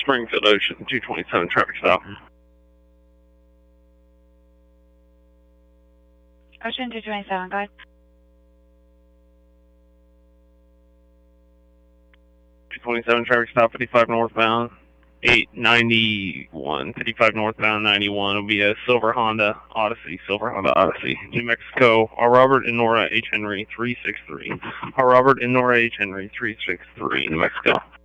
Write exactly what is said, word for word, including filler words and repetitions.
Springfield Ocean, two twenty-seven traffic stop. Ocean two twenty-seven, go ahead. two twenty-seven traffic stop, fifty-five northbound, eight ninety-one, fifty-five northbound, ninety-one will be a silver Honda Odyssey, silver Honda Odyssey, New Mexico, R. Robert and Nora H. Henry, three six three. R. Robert and Nora H. Henry, three six three, New Mexico.